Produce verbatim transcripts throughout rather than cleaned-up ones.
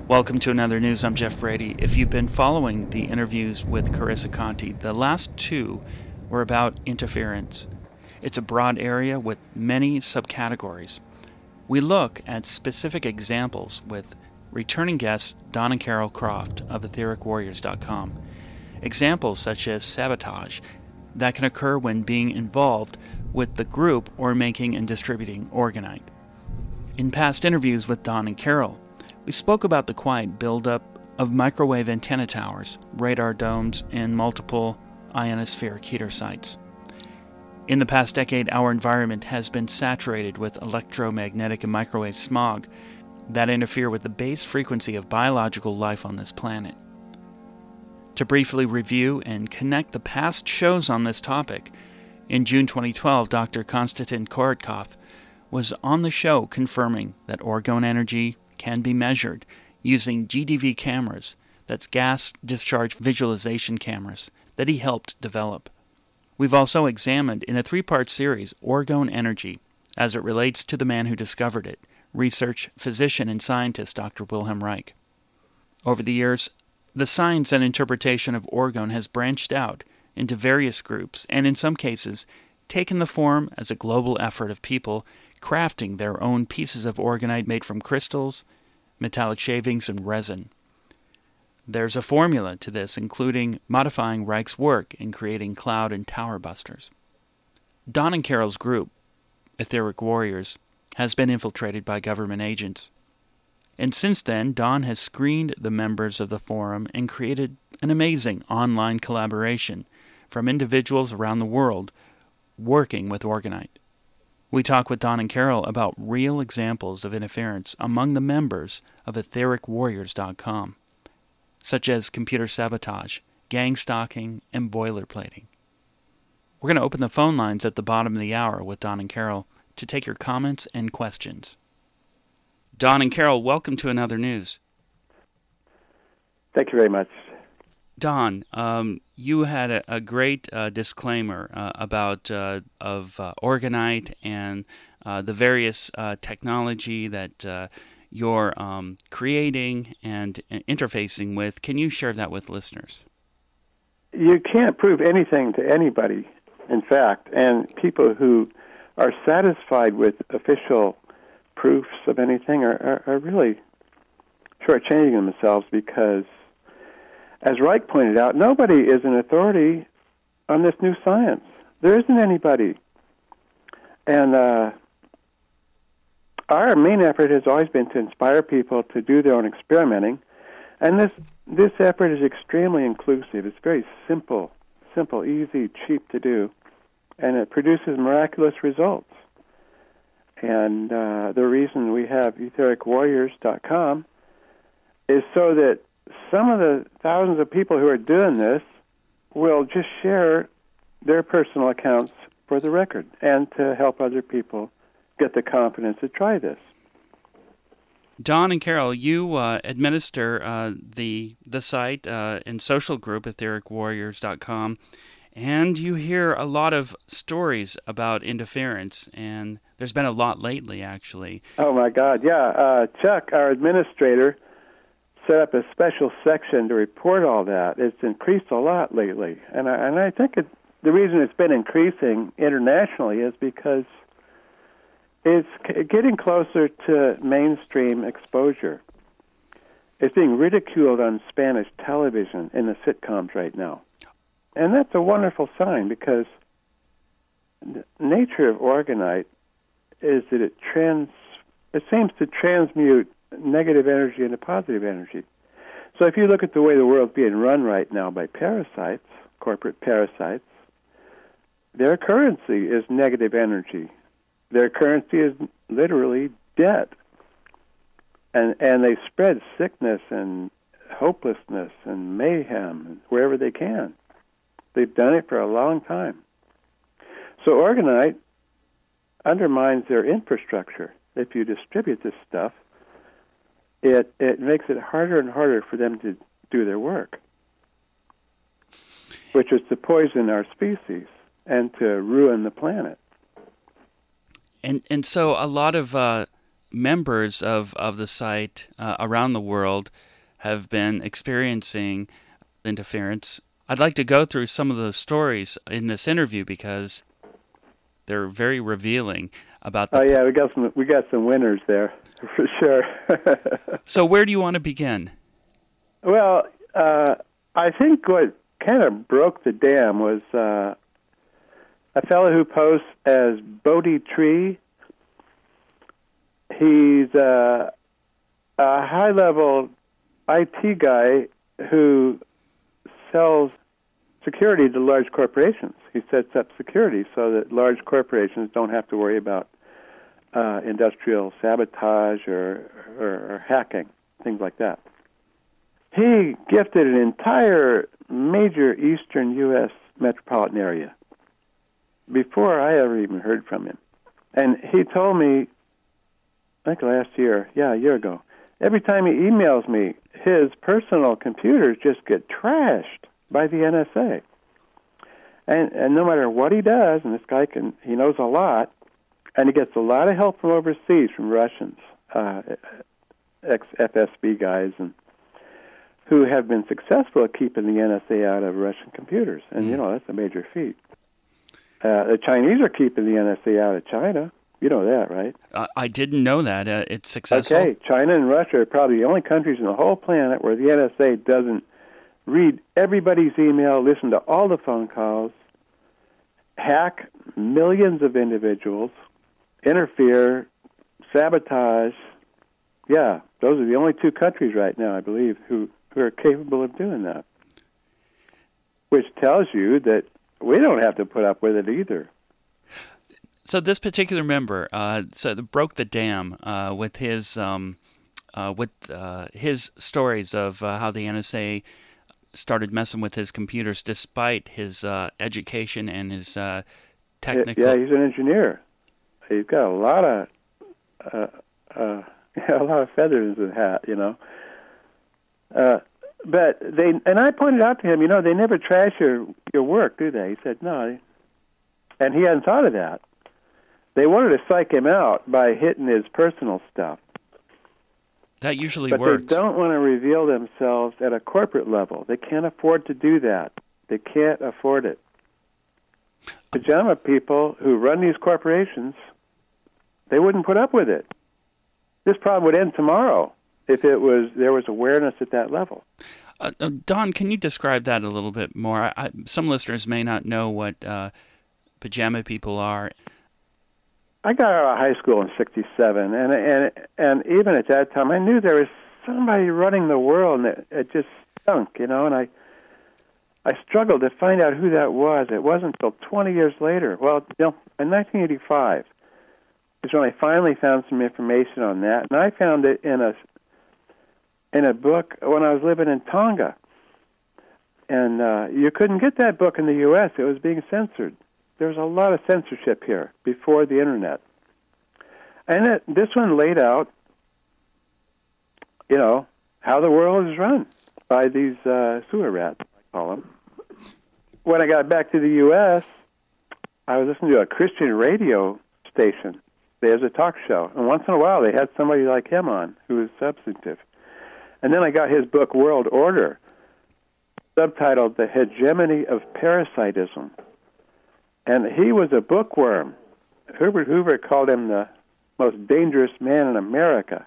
Welcome to another news. I'm Jeff Brady. If you've been following the interviews with Carissa Conti, the last two were about interference. It's a broad area with many subcategories. We look at specific examples with returning guests Don and Carol Croft of etheric warriors dot com. Examples such as sabotage that can occur when being involved with the group or making and distributing orgonite. In past interviews with Don and Carol, we spoke about the quiet buildup of microwave antenna towers, radar domes, and multiple ionospheric heater sites. In the past decade, our environment has been saturated with electromagnetic and microwave smog that interfere with the base frequency of biological life on this planet. To briefly review and connect the past shows on this topic, in June twenty twelve, Doctor Konstantin Korotkov was on the show confirming that orgone energy can be measured using G D V cameras, that's gas discharge visualization cameras, that he helped develop. We've also examined in a three-part series orgone energy as it relates to the man who discovered it, research physician and scientist Doctor Wilhelm Reich. Over the years, the science and interpretation of orgone has branched out into various groups and in some cases taken the form as a global effort of people crafting their own pieces of orgonite made from crystals, metallic shavings, and resin. There's a formula to this, including modifying Reich's work in creating cloud and tower busters. Don and Carol's group, Etheric Warriors, has been infiltrated by government agents. And since then, Don has screened the members of the forum and created an amazing online collaboration from individuals around the world working with orgonite. We talk with Don and Carol about real examples of interference among the members of etheric warriors dot com, such as computer sabotage, gang stalking, and boilerplating. We're going to open the phone lines at the bottom of the hour with Don and Carol to take your comments and questions. Don and Carol, welcome to Another News. Thank you very much. Don, um, you had a, a great uh, disclaimer uh, about uh, of uh, orgonite and uh, the various uh, technology that uh, you're um, creating and uh, interfacing with. Can you share that with listeners? You can't prove anything to anybody, in fact, and people who are satisfied with official proofs of anything are, are, are really shortchanging themselves because, as Reich pointed out, nobody is an authority on this new science. There isn't anybody. And uh, our main effort has always been to inspire people to do their own experimenting. And this this effort is extremely inclusive. It's very simple, simple, easy, cheap to do. And it produces miraculous results. And uh, the reason we have etheric warriors dot com is so that some of the thousands of people who are doing this will just share their personal accounts for the record and to help other people get the confidence to try this. Don and Carol, you uh, administer uh, the the site uh, and social group etheric warriors dot com, and you hear a lot of stories about interference, and there's been a lot lately, actually. Oh, my God, yeah. Uh, Chuck, our administrator, set up a special section to report all that. It's increased a lot lately. And I, and I think it, the reason it's been increasing internationally is because it's c- getting closer to mainstream exposure. It's being ridiculed on Spanish television in the sitcoms right now. And that's a wonderful sign because the nature of orgonite is that it trans, it seems to transmute negative energy into positive energy. So if you look at the way the world's being run right now by parasites, corporate parasites, their currency is negative energy. Their currency is literally debt. And and they spread sickness and hopelessness and mayhem wherever they can. They've done it for a long time. So orgonite undermines their infrastructure. If you distribute this stuff, it it makes it harder and harder for them to do their work, which is to poison our species and to ruin the planet. And and so a lot of uh, members of, of the site uh, around the world have been experiencing interference. I'd like to go through some of those stories in this interview because they're very revealing about the... Oh, yeah, we got some, we got some winners there, for sure. So where do you want to begin? Well, uh, I think what kind of broke the dam was uh, a fellow who posts as Bodhi Tree. He's uh, a high-level I T guy who sells security to large corporations. He sets up security so that large corporations don't have to worry about uh, industrial sabotage or, or, or hacking, things like that. He gifted an entire major eastern U S metropolitan area before I ever even heard from him. And he told me, I think last year, yeah, a year ago, every time he emails me, his personal computers just get trashed by the N S A. And, and no matter what he does, and this guy can, he knows a lot, and he gets a lot of help from overseas, from Russians, uh, ex-F S B guys, and who have been successful at keeping the N S A out of Russian computers. And, mm. you know, that's a major feat. Uh, the Chinese are keeping the N S A out of China. You know that, right? Uh, I didn't know that. Uh, it's successful. Okay, China and Russia are probably the only countries in the whole planet where the N S A doesn't read everybody's email, listen to all the phone calls, hack millions of individuals, interfere, sabotage. Yeah, those are the only two countries right now, I believe, who, who are capable of doing that. Which tells you that we don't have to put up with it either. So this particular member, uh, so the, broke the dam uh, with his um, uh, with uh, his stories of uh, how the N S A started messing with his computers despite his uh, education and his uh, technical. Yeah, he's an engineer. He's got a lot of uh, uh, a lot of feathers in his hat, you know. Uh, but they and I pointed out to him, you know, they never trash your your work, do they? He said no, and he hadn't thought of that. They wanted to psych him out by hitting his personal stuff. That usually but works. But they don't want to reveal themselves at a corporate level. They can't afford to do that. They can't afford it. Pajama people who run these corporations, they wouldn't put up with it. This problem would end tomorrow if it was there was awareness at that level. Uh, uh, Don, can you describe that a little bit more? I, I, some listeners may not know what uh, pajama people are. I got out of high school in sixty-seven, and and and even at that time, I knew there was somebody running the world, and it, it just stunk, you know. And I, I struggled to find out who that was. It wasn't until twenty years later. Well, you know, in nineteen eighty-five, is when I finally found some information on that, and I found it in a in a book when I was living in Tonga, and uh, you couldn't get that book in the U S. It was being censored. There was a lot of censorship here before the Internet. And it, this one laid out, you know, how the world is run by these uh, sewer rats, I call them. When I got back to the U S, I was listening to a Christian radio station. There's a talk show. And once in a while, they had somebody like him on who was substantive. And then I got his book, World Order, subtitled The Hegemony of Parasitism. And he was a bookworm. Herbert Hoover called him the most dangerous man in America.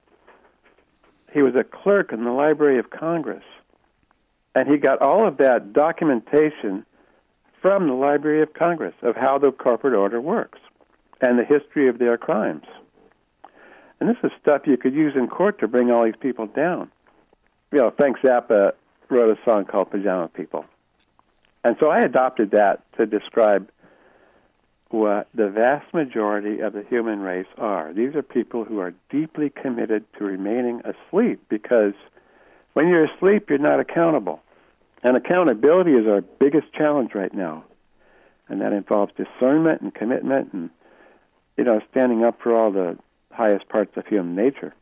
He was a clerk in the Library of Congress. And he got all of that documentation from the Library of Congress of how the corporate order works and the history of their crimes. And this is stuff you could use in court to bring all these people down. You know, Frank Zappa wrote a song called Pajama People. And so I adopted that to describe what the vast majority of the human race are. These are people who are deeply committed to remaining asleep, because when you're asleep, you're not accountable. And accountability is our biggest challenge right now. And that involves discernment and commitment and, you know, standing up for all the highest parts of human nature.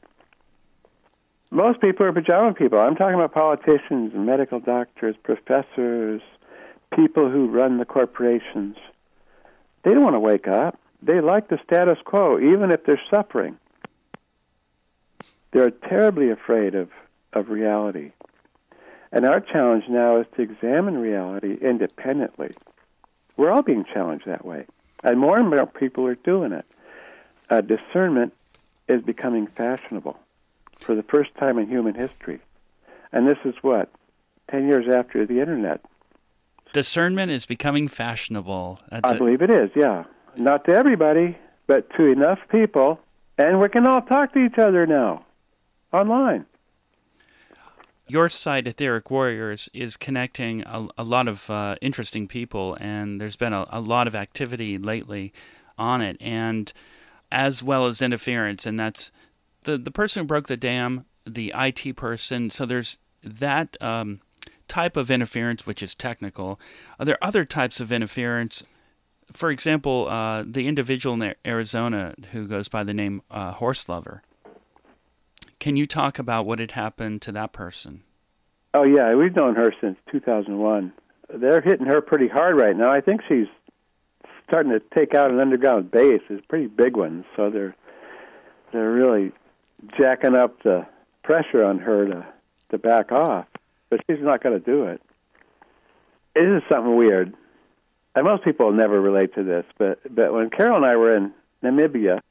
Most people are pajama people. I'm talking about politicians, medical doctors, professors, people who run the corporations. They don't want to wake up. They like the status quo, even if they're suffering. They're terribly afraid of, of reality. And our challenge now is to examine reality independently. We're all being challenged that way. And more and more people are doing it. Uh, discernment is becoming fashionable for the first time in human history. And this is what? Ten years after the Internet. Discernment is becoming fashionable. That's I it. believe it is, yeah. Not to everybody, but to enough people. And we can all talk to each other now, online. Your site, Etheric Warriors, is connecting a, a lot of uh, interesting people, and there's been a, a lot of activity lately on it, and as well as interference, and that's the, the person who broke the dam, the I T person, so there's that um, type of interference, which is technical. Are there other types of interference? For example, uh, the individual in Arizona who goes by the name uh, Horse Lover. Can you talk about what had happened to that person? Oh, yeah, we've known her since two thousand one. They're hitting her pretty hard right now. I think she's starting to take out an underground base. It's a pretty big one, so they're they're really jacking up the pressure on her to, to back off. But she's not going to do it. It is something weird. And most people never relate to this, but, but when Carol and I were in Namibia,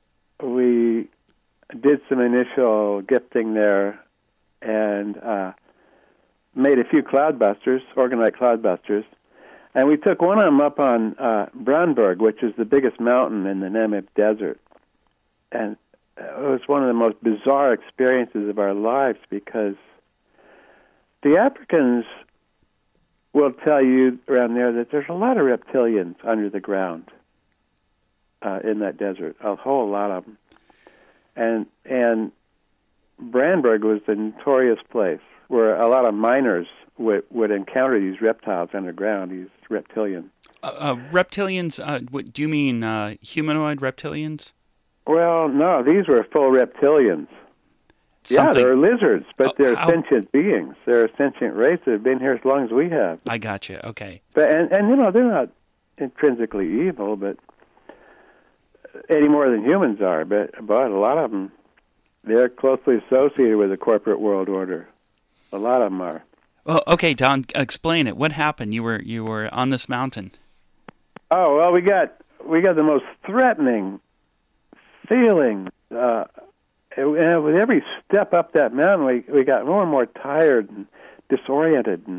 we did some initial gifting there and uh, made a few cloudbusters, organite cloudbusters, and we took one of them up on uh, Brandberg, which is the biggest mountain in the Namib Desert. And it was one of the most bizarre experiences of our lives because the Africans will tell you around there that there's a lot of reptilians under the ground uh, in that desert, a whole lot of them. And and Brandberg was the notorious place where a lot of miners would, would encounter these reptiles underground, these reptilians. Uh, uh, reptilians, uh, what, do you mean uh, humanoid reptilians? Well, no, these were full reptilians. Something. Yeah, they're lizards, but Oh, they're how- sentient beings. They're a sentient race that have been here as long as we have. I got you. Okay. But and, and you know, they're not intrinsically evil, but any more than humans are. But but a lot of them, they're closely associated with the corporate world order. A lot of them are. Well, okay, Don, explain it. What happened? You were you were on this mountain. Oh well, we got we got the most threatening feeling. Uh, and with every step up that mountain, we we got more and more tired and disoriented, and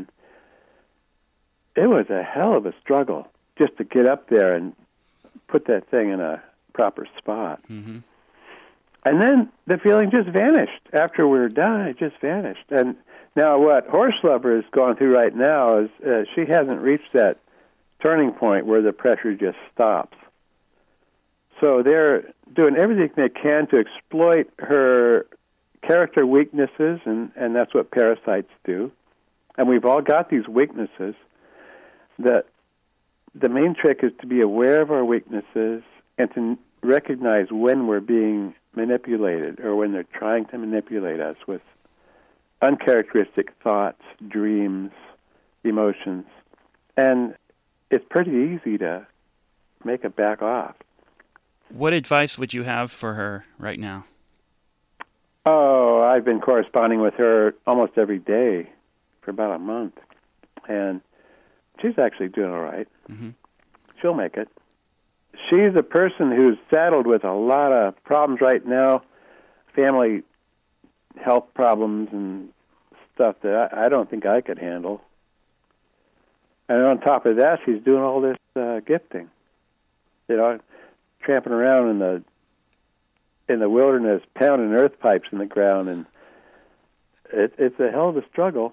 it was a hell of a struggle just to get up there and put that thing in a proper spot. Mm-hmm. And then the feeling just vanished. After we were done, it just vanished. And now what Horse Lover is going through right now is uh, she hasn't reached that turning point where the pressure just stops. So they're doing everything they can to exploit her character weaknesses, and, and that's what parasites do. And we've all got these weaknesses. That the main trick is to be aware of our weaknesses and to recognize when we're being manipulated or when they're trying to manipulate us with uncharacteristic thoughts, dreams, emotions. And it's pretty easy to make it back off. What advice would you have for her right now? Oh, I've been corresponding with her almost every day for about a month. And she's actually doing all right. Mm-hmm. She'll make it. She's a person who's saddled with a lot of problems right now, family health problems and stuff that I, I don't think I could handle. And on top of that, she's doing all this uh, gifting. You know, tramping around in the in the wilderness, pounding earth pipes in the ground, and it, it's a hell of a struggle.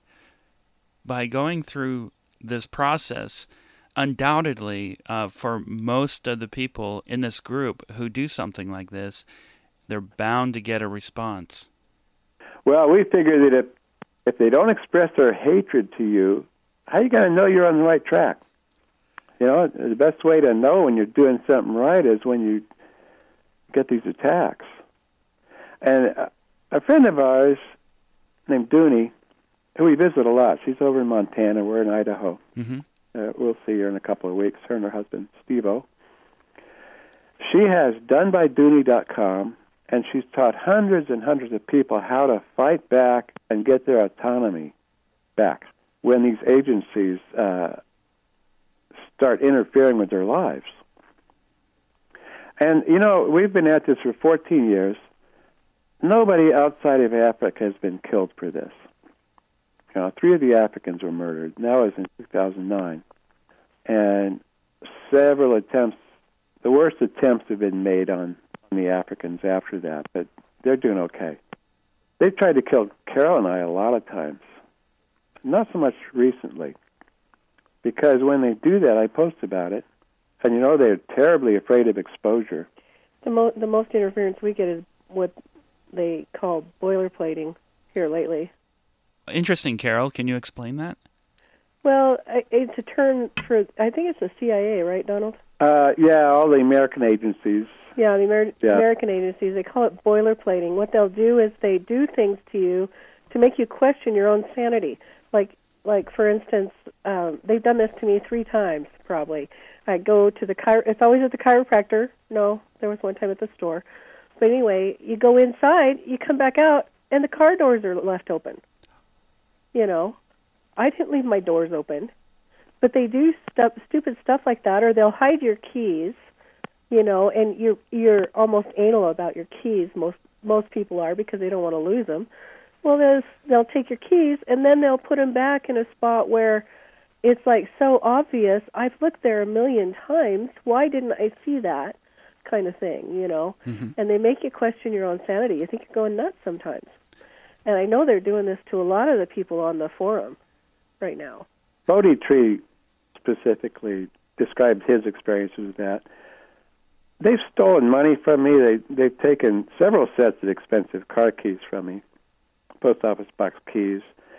By going through this process, undoubtedly, uh, for most of the people in this group who do something like this, they're bound to get a response. Well, we figure that if, if they don't express their hatred to you, how are you going to know you're on the right track? You know, the best way to know when you're doing something right is when you get these attacks. And a friend of ours named Dooney, who we visit a lot, she's over in Montana, we're in Idaho. Mm-hmm. Uh, we'll see her in a couple of weeks, her and her husband, Steve-O. She has done by dooney dot com, and she's taught hundreds and hundreds of people how to fight back and get their autonomy back when these agencies uh, start interfering with their lives. And, you know, we've been at this for fourteen years. Nobody outside of Africa has been killed for this. You know, three of the Africans were murdered. That was in two thousand nine. And several attempts, the worst attempts have been made on, on the Africans after that, but they're doing okay. They've tried to kill Carol and I a lot of times. Not so much recently, because when they do that, I post about it, and you know they're terribly afraid of exposure. The, mo- the most interference we get is what they call boilerplating here lately. Interesting, Carol. Can you explain that? Well, it's a term for, I think it's the C I A, right, Donald? Uh, yeah, all the American agencies. Yeah, the Amer- yeah. American agencies, they call it boilerplating. What they'll do is they do things to you to make you question your own sanity. Like, like for instance, um, they've done this to me three times, probably. I go to the chiro- it's always at the chiropractor. No, there was one time at the store. But anyway, you go inside, you come back out, and the car doors are left open. You know, I didn't leave my doors open. But they do stuff, stupid stuff like that, or they'll hide your keys, you know, and you're, you're almost anal about your keys. Most, most people are because they don't want to lose them. Well, there's, they'll take your keys, and then they'll put them back in a spot where it's like so obvious. I've looked there a million times. Why didn't I see that kind of thing, you know? Mm-hmm. And they make you question your own sanity. You think you're going nuts sometimes. And I know they're doing this to a lot of the people on the forum right now. Bodhi Tree specifically described his experiences with that. They've stolen money from me. They, they've taken several sets of expensive car keys from me, post office box keys.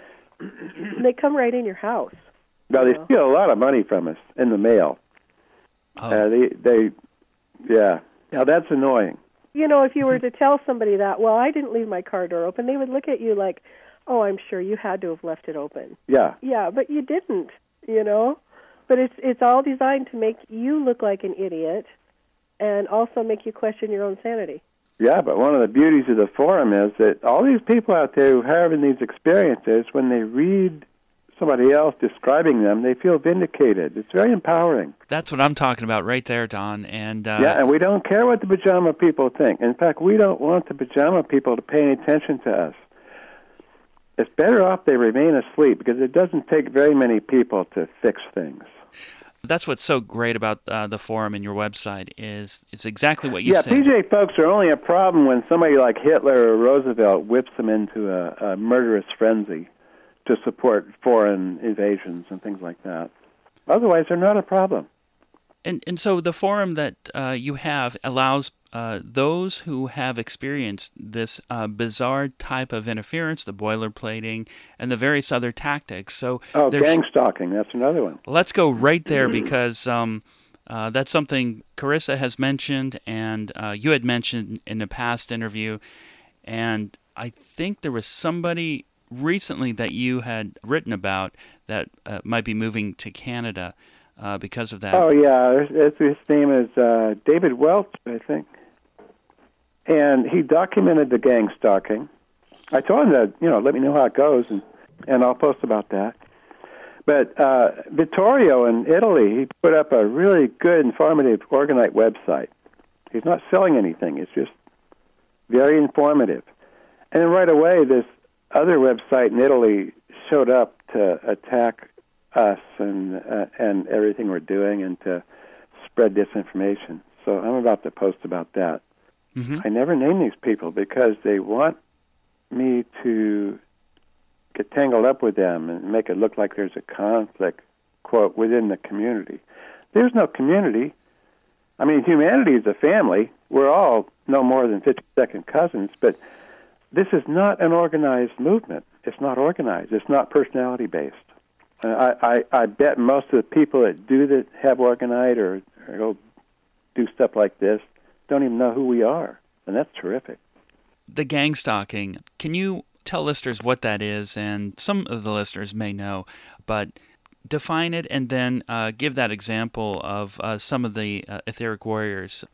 They come right in your house. No, they steal a lot of money from us in the mail. Oh. Uh, they, they, yeah. Now, that's annoying. You know, if you were to tell somebody that, well, I didn't leave my car door open, they would look at you like, oh, I'm sure you had to have left it open. Yeah. Yeah, but you didn't, you know? But it's it's all designed to make you look like an idiot and also make you question your own sanity. Yeah, but one of the beauties of the forum is that all these people out there who are having these experiences, when they read somebody else describing them, they feel vindicated. It's very empowering. That's what I'm talking about right there, Don. And uh, yeah, and we don't care what the pajama people think. In fact, we don't want the pajama people to pay any attention to us. It's better off they remain asleep, because it doesn't take very many people to fix things. That's what's so great about uh, the forum and your website is it's exactly what you yeah, said. Yeah, P J folks are only a problem when somebody like Hitler or Roosevelt whips them into a, a murderous frenzy to support foreign invasions and things like that. Otherwise, they're not a problem. And and so the forum that uh, you have allows uh, those who have experienced this uh, bizarre type of interference, the boilerplating, and the various other tactics. So oh, gang stalking, that's another one. Let's go right there because um, uh, that's something Carissa has mentioned and uh, you had mentioned in a past interview. And I think there was somebody recently that you had written about that uh, might be moving to Canada uh, because of that. Oh, yeah. It's, his name is uh, David Welch, I think. And he documented the gang stalking. I told him that, you know, let me know how it goes, and, and I'll post about that. But uh, Vittorio in Italy, he put up a really good, informative Orgonite website. He's not selling anything. It's just very informative. And then right away, this other website in Italy showed up to attack us and uh, and everything we're doing and to spread disinformation. So I'm about to post about that. Mm-hmm. I never name these people because they want me to get tangled up with them and make it look like there's a conflict, quote, within the community. There's no community. I mean, humanity is a family. We're all no more than fifty-second cousins, but this is not an organized movement. It's not organized. It's not personality-based. Uh, I, I, I bet most of the people that do that have Orgonite or, or go do stuff like this don't even know who we are, and that's terrific. The gang stalking, can you tell listeners what that is? And some of the listeners may know, but define it and then uh, give that example of uh, some of the uh, etheric warriors.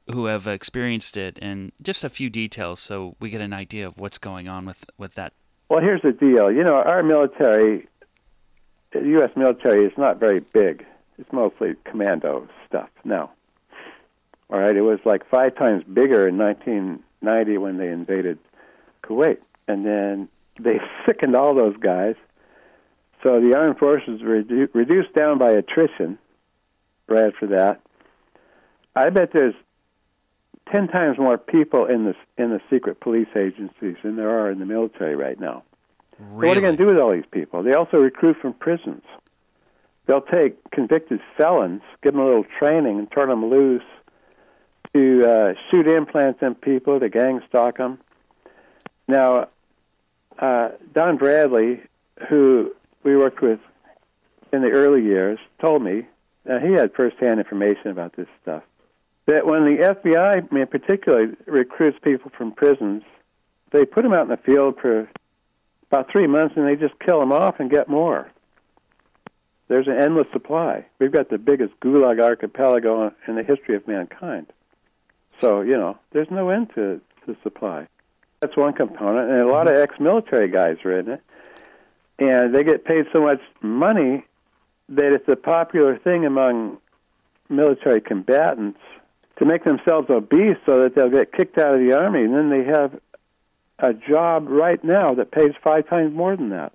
who have experienced it, and just a few details so we get an idea of what's going on with, with that. Well, here's the deal. You know, our military, the U S military, is not very big. It's mostly commando stuff now. All right, it was like five times bigger in nineteen ninety when they invaded Kuwait. And then they sickened all those guys. So the armed forces were redu- reduced down by attrition right after that. I bet there's ten times more people in the in the secret police agencies than there are in the military right now. Really? So what are you going to do with all these people? They also recruit from prisons. They'll take convicted felons, give them a little training, and turn them loose to uh, shoot implants in people, to gang stalk them. Now, uh, Don Bradley, who we worked with in the early years, told me, uh, he had firsthand information about this stuff, that when the F B I, in particular, recruits people from prisons, they put them out in the field for about three months and they just kill them off and get more. There's an endless supply. We've got the biggest gulag archipelago in the history of mankind. So, you know, there's no end to the supply. That's one component, and a lot of ex-military guys are in it. And they get paid so much money that it's a popular thing among military combatants to make themselves obese so that they'll get kicked out of the Army, and then they have a job right now that pays five times more than that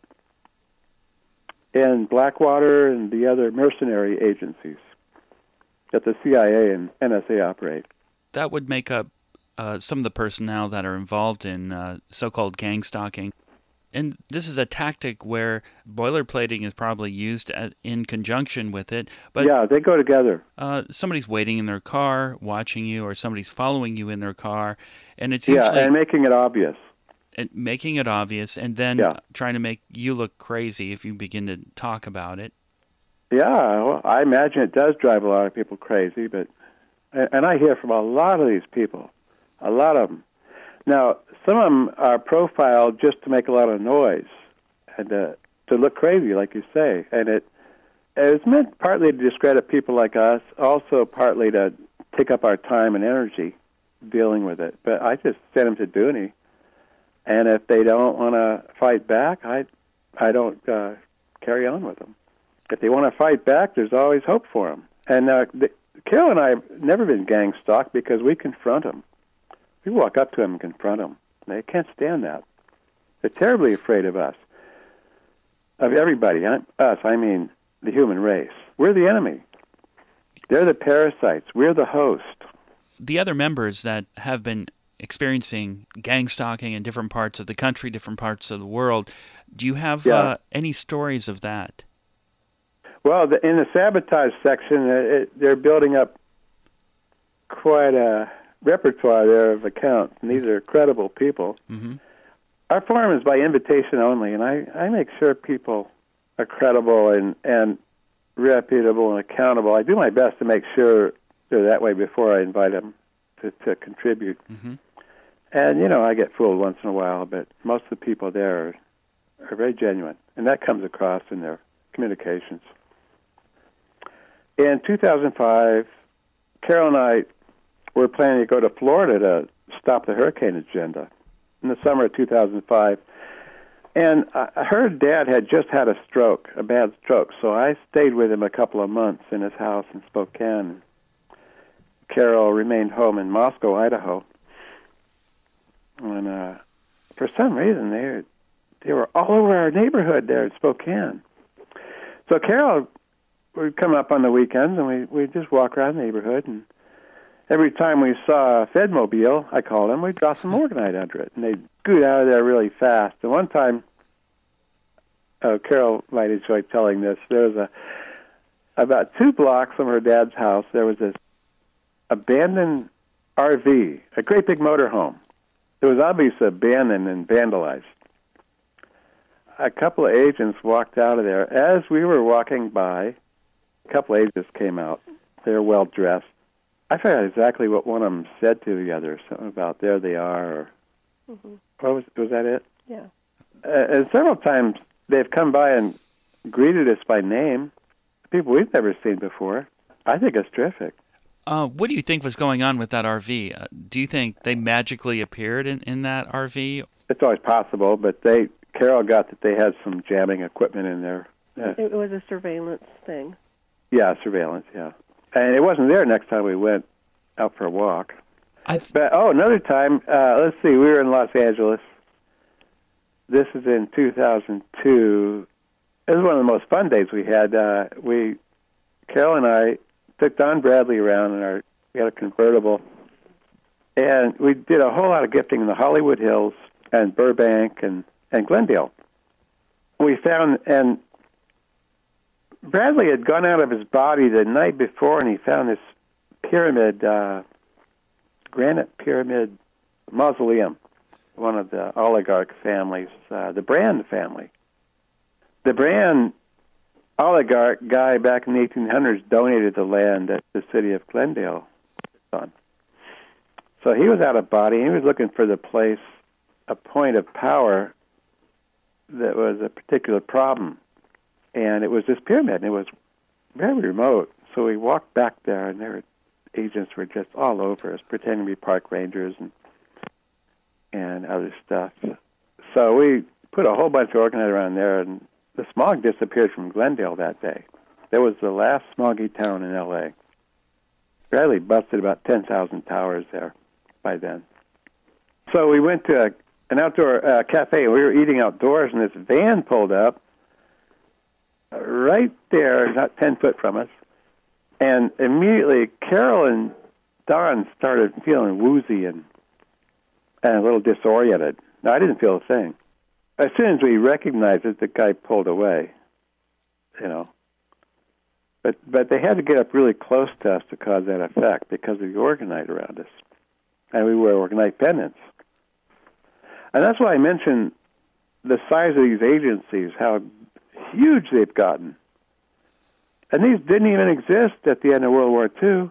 in Blackwater and the other mercenary agencies that the C I A and N S A operate. That would make up uh, some of the personnel that are involved in uh, so-called gang stalking. And this is a tactic where boilerplating is probably used at, in conjunction with it. But yeah, they go together. Uh, somebody's waiting in their car, watching you, or somebody's following you in their car, and it's yeah, usually and making it obvious. And making it obvious, and then yeah. trying to make you look crazy if you begin to talk about it. Yeah, well, I imagine it does drive a lot of people crazy, but and I hear from a lot of these people, a lot of them. Now, some of them are profiled just to make a lot of noise and to, to look crazy, like you say. And it it's meant partly to discredit people like us, also partly to take up our time and energy dealing with it. But I just send them to Dooney, and if they don't want to fight back, I I don't uh, carry on with them. If they want to fight back, there's always hope for them. And uh, the, Carol and I have never been gang stalked because we confront them. We walk up to them and confront them. They can't stand that. They're terribly afraid of us, of everybody. Us, I mean the human race. We're the enemy. They're the parasites. We're the host. The other members that have been experiencing gang stalking in different parts of the country, different parts of the world, do you have yeah. uh, any stories of that? Well, the, in the sabotage section, it, they're building up quite a repertoire there of accounts, and these are credible people. Mm-hmm. Our forum is by invitation only, and I, I make sure people are credible and, and reputable and accountable. I do my best to make sure they're that way before I invite them to, to contribute. Mm-hmm. And, you know, I get fooled once in a while, but most of the people there are, are very genuine, and that comes across in their communications. In two thousand five, Carol and I were planning to go to Florida to stop the hurricane agenda in the summer of two thousand five. And I, her dad had just had a stroke, a bad stroke, so I stayed with him a couple of months in his house in Spokane. Carol remained home in Moscow, Idaho. And uh, for some reason, they were, they were all over our neighborhood there in Spokane. So Carol would come up on the weekends, and we we'd just walk around the neighborhood, and every time we saw a Fedmobile, I called them, we'd drop some morganite under it, and they'd scoot out of there really fast. And one time, oh, Carol might enjoy telling this, there was a, about two blocks from her dad's house, there was this abandoned R V, a great big motorhome. It was obviously abandoned and vandalized. A couple of agents walked out of there. As we were walking by, a couple of agents came out. They were well-dressed. I forgot exactly what one of them said to the other, something about there they are, or mm-hmm. what was, was that it? Yeah. Uh, and several times they've come by and greeted us by name, people we've never seen before. I think it's terrific. Uh, what do you think was going on with that R V? Uh, do you think they magically appeared in, in that R V? It's always possible, but they Carol got that they had some jamming equipment in there. Yeah. It was a surveillance thing. Yeah, surveillance, yeah. And it wasn't there next time we went out for a walk. I th- But, oh, another time, uh, let's see, we were in Los Angeles. This is in two thousand two. It was one of the most fun days we had. Uh, we, Carol and I, took Don Bradley around in our, we had a convertible, and we did a whole lot of gifting in the Hollywood Hills and Burbank and, and Glendale. We found, and Bradley had gone out of his body the night before, and he found this pyramid, uh, granite pyramid mausoleum, one of the oligarch families, uh, the Brand family. The Brand oligarch guy back in the eighteen hundreds donated the land that the city of Glendale on. So he was out of body, and he was looking for the place, a point of power that was a particular problem. And it was this pyramid, and it was very remote. So we walked back there, and their agents were just all over us, pretending to be park rangers and and other stuff. So we put a whole bunch of organizers around there, and the smog disappeared from Glendale that day. That was the last smoggy town in L A. Bradley busted about ten thousand towers there by then. So we went to a, an outdoor uh, cafe, and we were eating outdoors, and this van pulled up right there, not ten foot from us, and immediately Carol and Don started feeling woozy and and a little disoriented. Now, I didn't feel a thing. As soon as we recognized it, the guy pulled away, you know. But but they had to get up really close to us to cause that effect because of the orgonite around us. And we wore orgonite pendants. And that's why I mentioned the size of these agencies, how huge they've gotten. And these didn't even exist at the end of World War Two.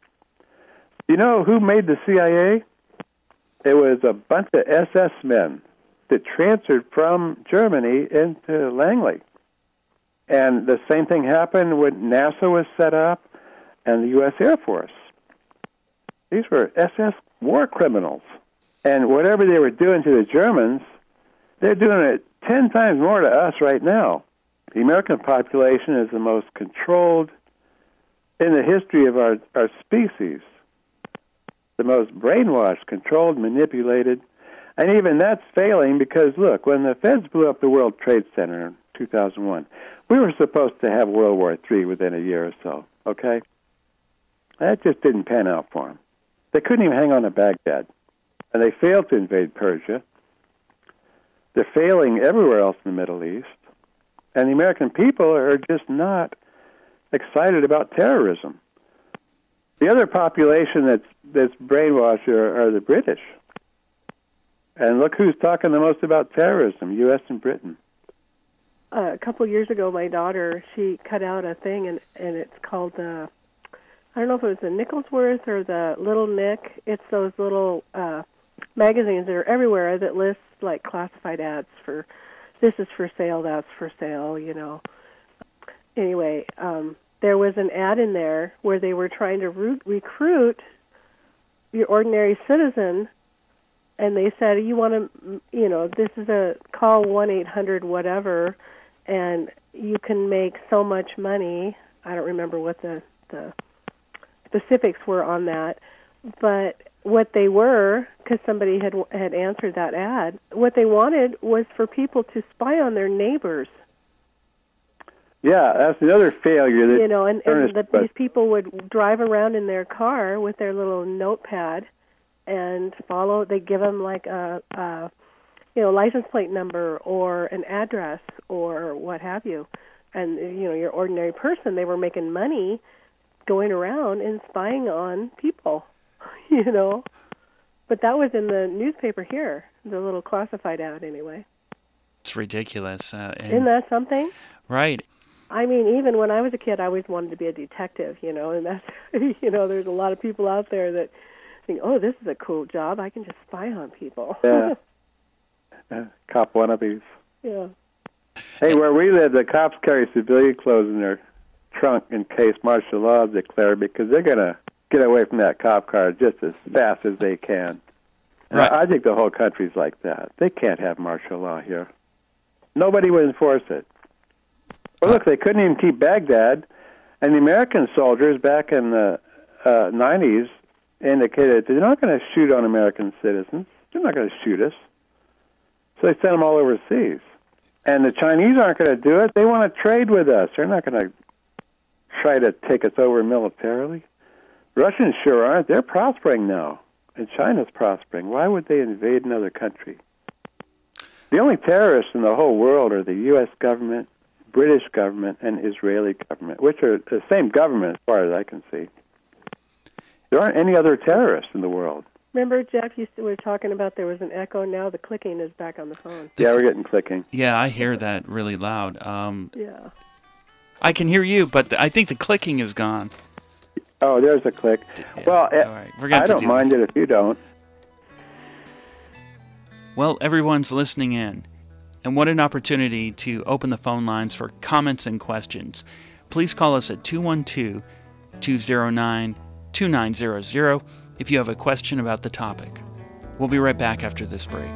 You know who made the C I A? It was a bunch of S S men that transferred from Germany into Langley. And the same thing happened when NASA was set up and the U S Air Force. These were S S war criminals. And whatever they were doing to the Germans, they're doing it ten times more to us right now. The American population is the most controlled in the history of our, our species. The most brainwashed, controlled, manipulated. And even that's failing because, look, when the Feds blew up the World Trade Center in two thousand one, we were supposed to have World War Three within a year or so, okay? That just didn't pan out for them. They couldn't even hang on to Baghdad. And they failed to invade Persia. They're failing everywhere else in the Middle East. And the American people are just not excited about terrorism. The other population that's that's brainwashed are, are the British. And look who's talking the most about terrorism, U S and Britain. Uh, a couple of years ago, my daughter, she cut out a thing, and, and it's called the, I don't know if it was the Nicholsworth or the Little Nick. It's those little uh, magazines that are everywhere that list, like, classified ads for, this is for sale, that's for sale, you know. Anyway, um, there was an ad in there where they were trying to root, recruit your ordinary citizen, and they said, you want to, you know, this is a call one eight hundred whatever, and you can make so much money. I don't remember what the, the specifics were on that, but what they were, because somebody had had answered that ad, what they wanted was for people to spy on their neighbors. Yeah, that's another failure. That you know, and, and the, but, these people would drive around in their car with their little notepad and follow. They give them like a, a, you know, license plate number or an address or what have you. And you know, your ordinary person, they were making money going around and spying on people. You know, but that was in the newspaper here, the little classified ad anyway. It's ridiculous. Uh, and, Isn't that something? Right. I mean, even when I was a kid, I always wanted to be a detective, you know, and that's, you know, there's a lot of people out there that think, oh, this is a cool job. I can just spy on people. Yeah. uh, cop wannabes. Yeah. Hey, where we live, the cops carry civilian clothes in their trunk in case martial law is declared because they're going to get away from that cop car just as fast as they can. Right. I think the whole country's like that. They can't have martial law here. Nobody would enforce it. Well, look, they couldn't even keep Baghdad, and the American soldiers back in the uh, nineties indicated they're not going to shoot on American citizens. They're not going to shoot us. So they sent them all overseas. And the Chinese aren't going to do it. They want to trade with us. They're not going to try to take us over militarily. Russians sure aren't. They're prospering now, and China's prospering. Why would they invade another country? The only terrorists in the whole world are the U S government, British government, and Israeli government, which are the same government as far as I can see. There aren't any other terrorists in the world. Remember, Jeff, you were talking about there was an echo. Now the clicking is back on the phone. Yeah, we're getting clicking. Yeah, I hear that really loud. Um, Yeah. I can hear you, but I think the clicking is gone. Oh, there's a click. Yeah. Well, All right. We're gonna I have to don't do mind it if you don't. Well, everyone's listening in, and what an opportunity to open the phone lines for comments and questions. Please call us at two one two, two zero nine, two nine zero zero if you have a question about the topic. We'll be right back after this break.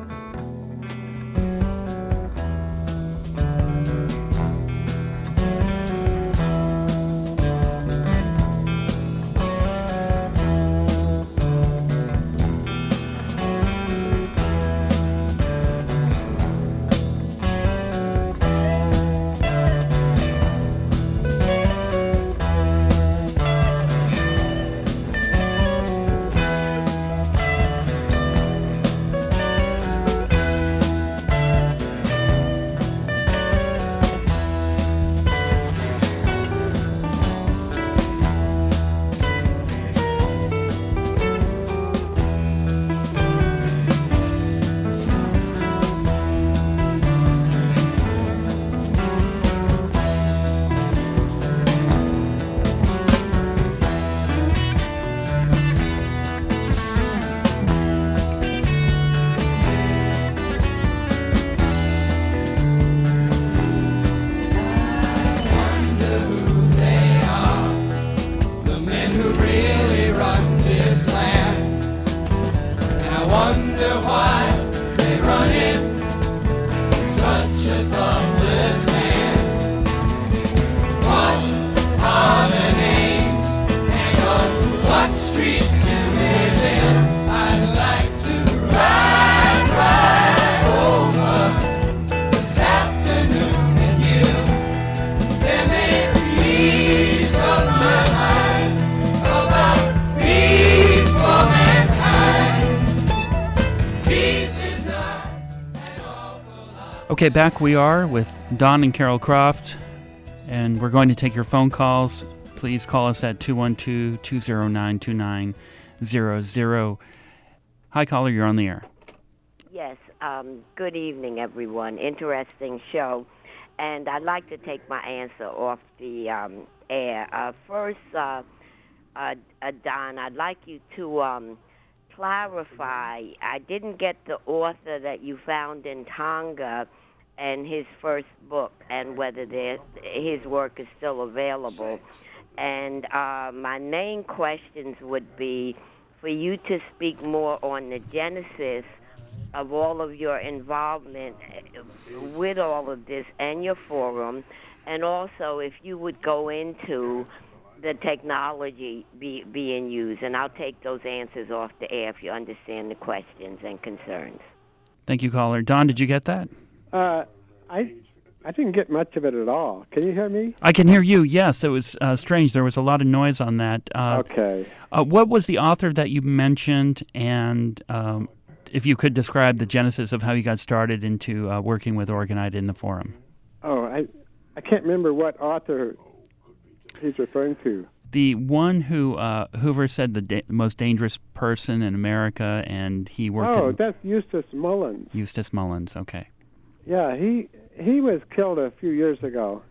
Okay, back we are with Don and Carol Croft, and we're going to take your phone calls. Please call us at two one two, two zero nine, two nine zero zero. Hi, caller, you're on the air. Yes, um, good evening, everyone. Interesting show. And I'd like to take my answer off the um, air. Uh, first, uh, uh, uh, Don, I'd like you to um, clarify. I didn't get the author that you found in Tonga and his first book, and whether his work is still available. And uh, my main questions would be for you to speak more on the genesis of all of your involvement with all of this and your forum, and also if you would go into the technology be, being used. And I'll take those answers off the air if you understand the questions and concerns. Thank you, caller. Don, did you get that? Uh, I I didn't get much of it at all. Can you hear me? I can hear you, yes. It was uh, strange. There was a lot of noise on that. Uh, okay. Uh, what was the author that you mentioned, and um, if you could describe the genesis of how you got started into uh, working with Orgonite in the forum? Oh, I I can't remember what author he's referring to. The one who uh, Hoover said the da- most dangerous person in America, and he worked Oh, in... that's Eustace Mullins. Eustace Mullins, okay. Yeah, he he was killed a few years ago,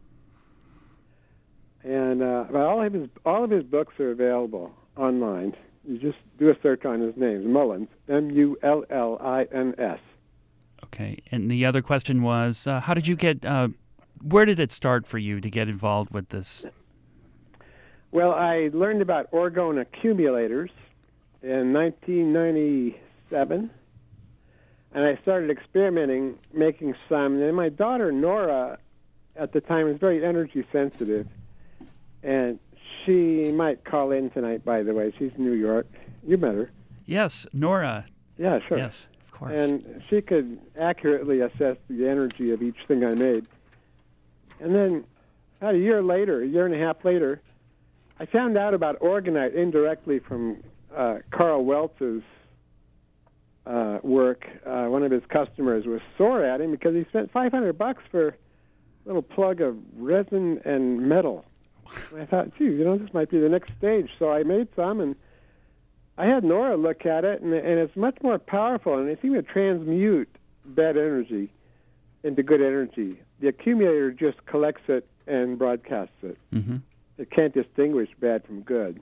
and uh, but all of his all of his books are available online. You just do a search on his name, Mullins, M U L L I N S. Okay, and the other question was, uh, how did you get? Uh, where did it start for you to get involved with this? Well, I learned about orgone accumulators in nineteen ninety-seven, and I started experimenting, making some. And my daughter, Nora, at the time was very energy sensitive, and she might call in tonight, by the way. She's in New York. You met her. Yes, Nora. Yeah, sure. Yes, of course. And she could accurately assess the energy of each thing I made. And then about a year later, a year and a half later, I found out about orgonite indirectly from uh, Carl Weltz's uh, work. Uh, one of his customers was sore at him because he spent five hundred bucks for a little plug of resin and metal. And I thought, gee, you know, this might be the next stage. So I made some, and I had Nora look at it, and, and it's much more powerful, and it seemed to transmute bad energy into good energy. The accumulator just collects it and broadcasts it. Mm-hmm. It can't distinguish bad from good.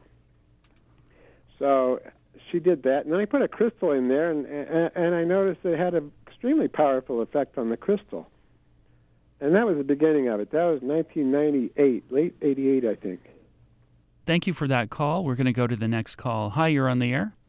So she did that, and then I put a crystal in there, and, and, and I noticed it had an extremely powerful effect on the crystal. And that was the beginning of it. That was nineteen ninety-eight, late eighty-eight, I think. Thank you for that call. We're going to go to the next call. Hi, you're on the air.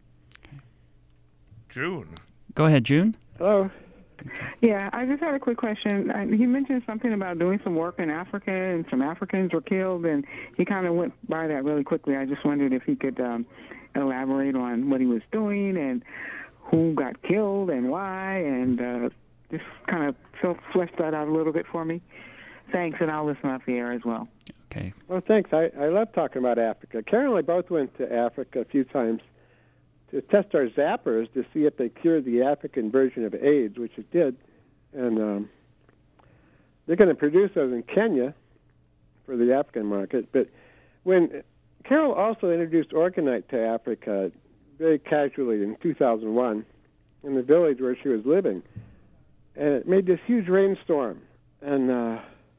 June. Go ahead, June. Hello. Yeah, I just had a quick question. Uh, he mentioned something about doing some work in Africa, and some Africans were killed, and he kind of went by that really quickly. I just wondered if he could um, elaborate on what he was doing and who got killed and why, and uh, just kind of flesh that out a little bit for me. Thanks, and I'll listen off the air as well. Okay. Well, thanks. I, I love talking about Africa. Carol and I both went to Africa a few times to test our zappers to see if they cured the African version of AIDS, which it did. And um, they're going to produce those in Kenya for the African market. But when Carol also introduced orgonite to Africa very casually in two thousand one in the village where she was living, and it made this huge rainstorm. And uh,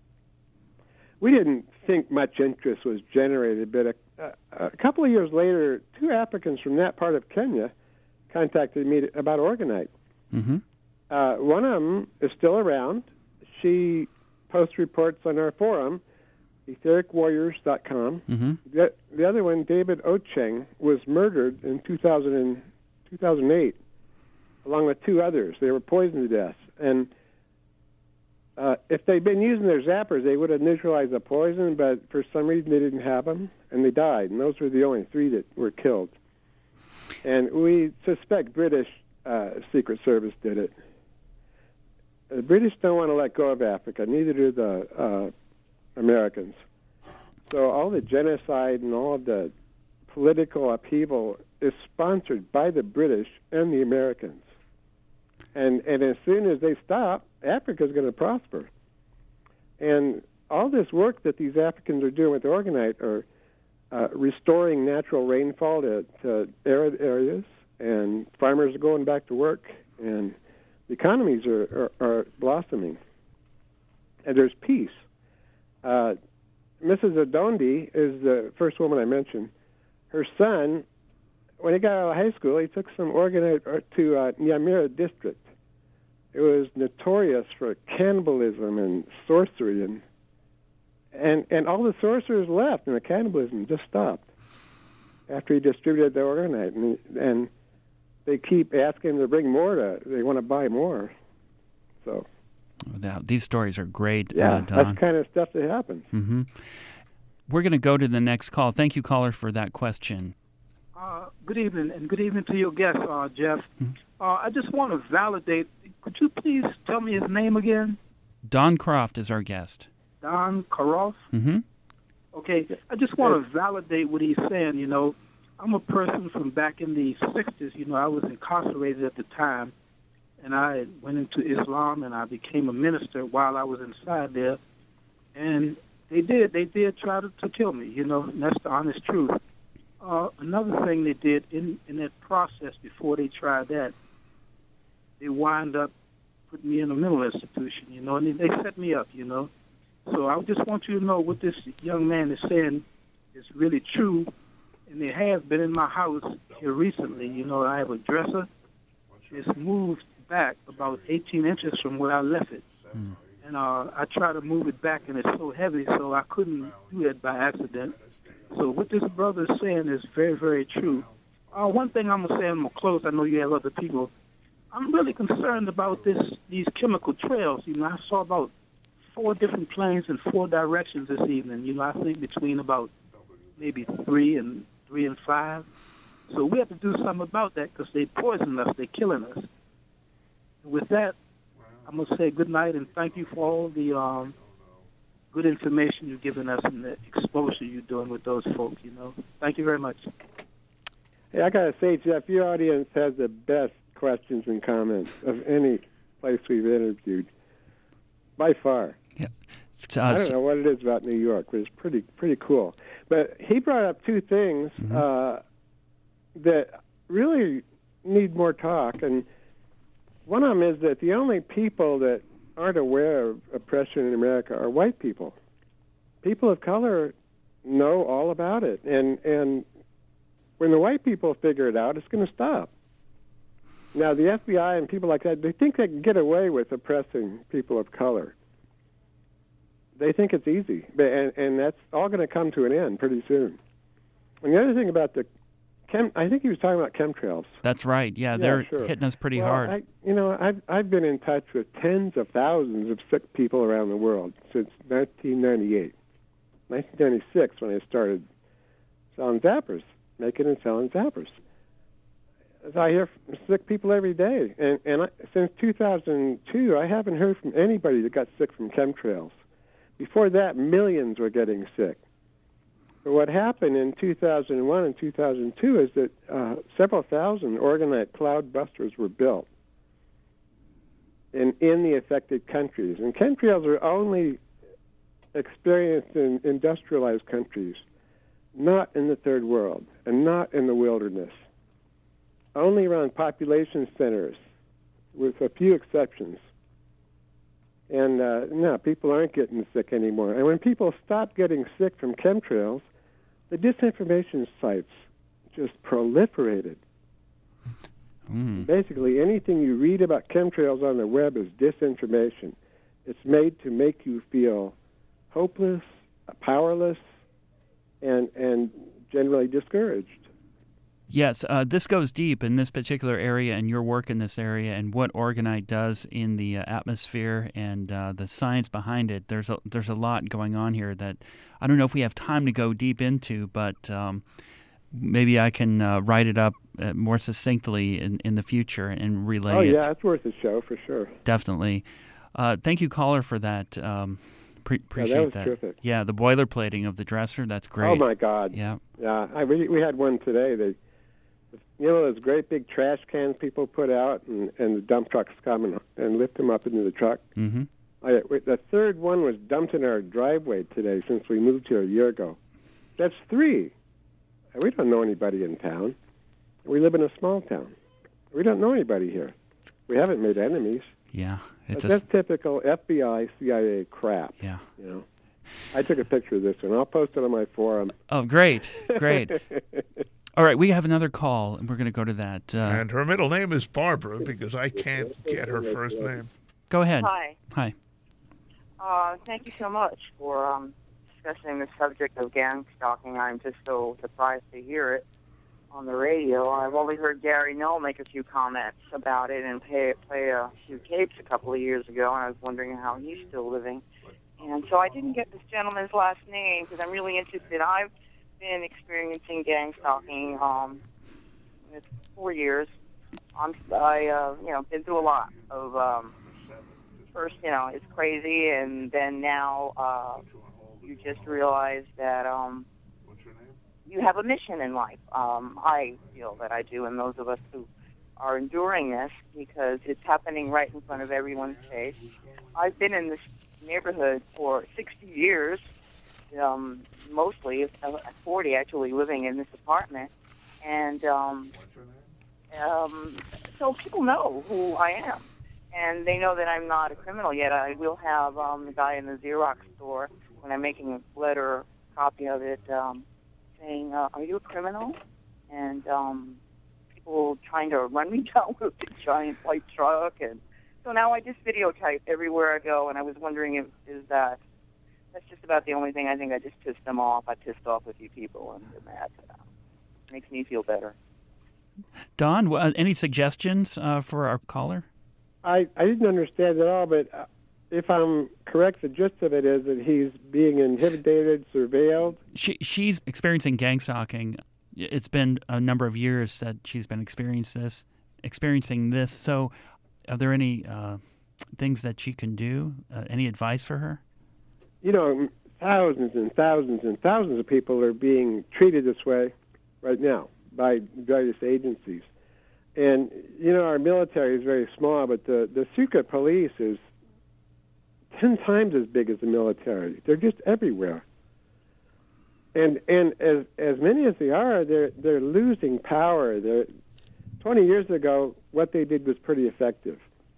we didn't think much interest was generated, but a, a, a couple of years later, two Africans from that part of Kenya contacted me about orgonite. Mm-hmm. Uh, one of them is still around. She posts reports on our forum, etheric warriors dot com. Mm-hmm. The, the other one, David Ocheng, was murdered in two thousand, two thousand eight, along with two others. They were poisoned to death. And Uh, if they'd been using their zappers, they would have neutralized the poison, but for some reason they didn't have them, and they died. And those were the only three that were killed. And we suspect British uh, Secret Service did it. The British don't want to let go of Africa, neither do the uh, Americans. So all the genocide and all of the political upheaval is sponsored by the British and the Americans. And and as soon as they stop, Africa's going to prosper. And all this work that these Africans are doing with orgonite are uh, restoring natural rainfall to, to arid areas, and farmers are going back to work, and the economies are, are, are blossoming. And there's peace. Uh, Missus Odondi is the first woman I mentioned. Her son, when he got out of high school, he took some orgonite to uh, Nyamira district. It was notorious for cannibalism and sorcery, and and and all the sorcerers left, and the cannibalism just stopped after he distributed the orgonite, and he, and they keep asking him to bring more. To they want to buy more, so. Without, these stories are great, Yeah, uh, Don. that's the kind of stuff that happens. Mm-hmm. We're going to go to the next call. Thank you, caller, for that question. Uh, good evening, and good evening to your guest, uh, Jeff. Uh, I just want to validate. Could you please tell me his name again? Don Croft is our guest. Don Karoff? Mm-hmm. Okay, I just want to validate what he's saying. You know, I'm a person from back in the sixties. You know, I was incarcerated at the time, and I went into Islam, and I became a minister while I was inside there. And they did, they did try to, to kill me, you know, and that's the honest truth. Uh, another thing they did in, in that process before they tried that, they wind up putting me in a mental institution, you know, and they set me up, you know. So I just want you to know what this young man is saying is really true, and it has been in my house here recently. You know, I have a dresser. It's moved back about eighteen inches from where I left it. Mm. And uh, I try to move it back, and it's so heavy, so I couldn't do it by accident. So what this brother is saying is very, very true. Uh, one thing I'm going to say, I'm going to close. I know you have other people. I'm really concerned about this these chemical trails. You know, I saw about four different planes in four directions this evening. You know, I think between about maybe three and three and five. So we have to do something about that because they poison us. They're killing us. And with that, I'm going to say good night and thank you for all the um, good information you've given us and the exposure you're doing with those folks, you know. Thank you very much. Hey, I got to say, Jeff, your audience has the best questions and comments of any place we've interviewed, by far. Yeah. Uh, I don't know what it is about New York, but it's pretty pretty cool. But he brought up two things mm-hmm. uh, that really need more talk, and one of them is that the only people that aren't aware of oppression in America are white people. People of color know all about it, and and when the white people figure it out, it's going to stop. Now, the F B I and people like that, they think they can get away with oppressing people of color. They think it's easy, and, and that's all going to come to an end pretty soon. And the other thing about the chem, I think he was talking about chemtrails. That's right. Yeah, yeah they're sure. hitting us pretty well, hard. I, you know, I've I've been in touch with tens of thousands of sick people around the world since nineteen ninety-eight, nineteen ninety-six, when I started selling zappers, making and selling zappers. So I hear from sick people every day, and and I, since two thousand two, I haven't heard from anybody that got sick from chemtrails. Before that, millions were getting sick. But what happened in two thousand one and two thousand two is that uh, several thousand organite cloud busters were built in, in the affected countries. And chemtrails are only experienced in industrialized countries, not in the third world and not in the wilderness. Only around population centers, with a few exceptions. And uh, no, people aren't getting sick anymore. And when people stop getting sick from chemtrails, the disinformation sites just proliferated. Mm. Basically, anything you read about chemtrails on the web is disinformation. It's made to make you feel hopeless, powerless, and and generally discouraged. Yes, uh, this goes deep in this particular area and your work in this area and what Orgonite does in the uh, atmosphere and uh, the science behind it. There's a, there's a lot going on here that I don't know if we have time to go deep into, but um, maybe I can uh, write it up uh, more succinctly in, in the future and relay it. Oh, yeah, it's worth a show for sure. Definitely. Uh, thank you, caller, for that. Um, pre- appreciate yeah, that. Was that. Terrific. Yeah, the boilerplating of the dresser, that's great. Oh, my God. Yeah. Yeah, I, we, we had one today. They You know those great big trash cans people put out, and, and the dump trucks come and, and lift them up into the truck? Mm-hmm. I, the third one was dumped in our driveway today since we moved here a year ago. That's three. We don't know anybody in town. We live in a small town. We don't know anybody here. We haven't made enemies. Yeah. It's but that's typical F B I, C I A crap. Yeah. You know, I took a picture of this one. I'll post it on my forum. Oh, great. Great. All right, we have another call, and we're going to go to that. Uh, and her middle name is Barbara because I can't get her first name. Go ahead. Hi. Hi. Uh, thank you so much for um, discussing the subject of gang stalking. I'm just so surprised to hear it on the radio. I've only heard Gary Null make a few comments about it and play, play a few tapes a couple of years ago, and I was wondering how he's still living. And so I didn't get this gentleman's last name because I'm really interested. I've been experiencing gang stalking um it's four years. I'm I uh you know been through a lot of um first you know it's crazy, and then now uh you just realize that um you have a mission in life. um I feel that I do, and those of us who are enduring this, because it's happening right in front of everyone's face. I've been in this neighborhood for sixty years. Um, mostly, uh, forty actually, living in this apartment, and um, um, so people know who I am, and they know that I'm not a criminal yet. I will have um, the guy in the Xerox store, when I'm making a letter copy of it, um, saying, uh, "Are you a criminal?" And um, people trying to run me down with a giant white truck, and so now I just videotape everywhere I go, and I was wondering if is that That's just about the only thing. I think I just pissed them off. I pissed off a few people, and they're mad. Makes me feel better. Don, uh, any suggestions uh, for our caller? I, I didn't understand it all, but if I'm correct, the gist of it is that he's being intimidated, surveilled. She she's experiencing gang stalking. It's been a number of years that she's been experiencing this. Experiencing this. So, are there any uh, things that she can do? Uh, any advice for her? You know, thousands and thousands and thousands of people are being treated this way right now by various agencies. And, you know, our military is very small, but the, the secret police is ten times as big as the military. They're just everywhere. And and as as many as they are, they're they're losing power. They're, twenty years ago, what they did was pretty effective.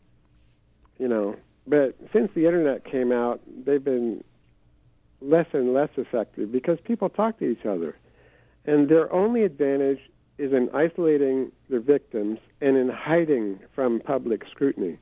You know, but since the internet came out, they've been less and less effective because people talk to each other. And their only advantage is in isolating their victims and in hiding from public scrutiny.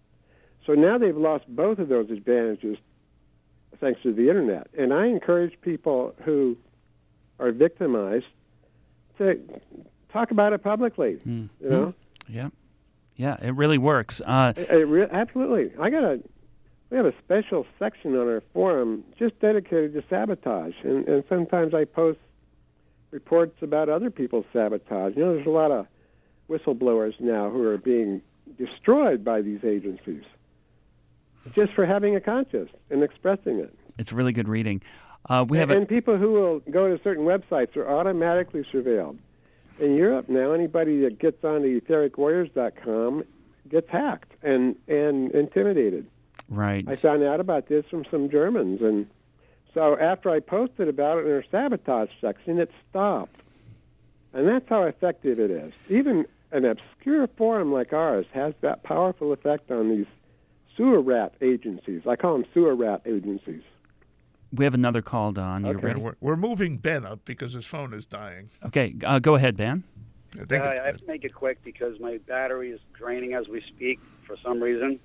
So now they've lost both of those advantages thanks to the internet. And I encourage people who are victimized to talk about it publicly, mm. you know? Yeah. Yeah, it really works. Uh, it, it re- absolutely. I got a, we have a special section on our forum just dedicated to sabotage. And, and sometimes I post reports about other people's sabotage. You know, there's a lot of whistleblowers now who are being destroyed by these agencies just for having a conscience and expressing it. It's really good reading. Uh, we have and, a... and people who will go to certain websites are automatically surveilled. In Europe now, anybody that gets onto etheric warriors dot com gets hacked and, and intimidated. Right. I found out about this from some Germans, and so after I posted about it in our sabotage section, it stopped. And that's how effective it is. Even an obscure forum like ours has that powerful effect on these sewer rat agencies. I call them sewer rat agencies. We have another call, Don. You Okay, ready? we're, we're moving Ben up because his phone is dying. Okay, uh, go ahead, Ben. I, think uh, I have to make it quick because my battery is draining as we speak for some reason.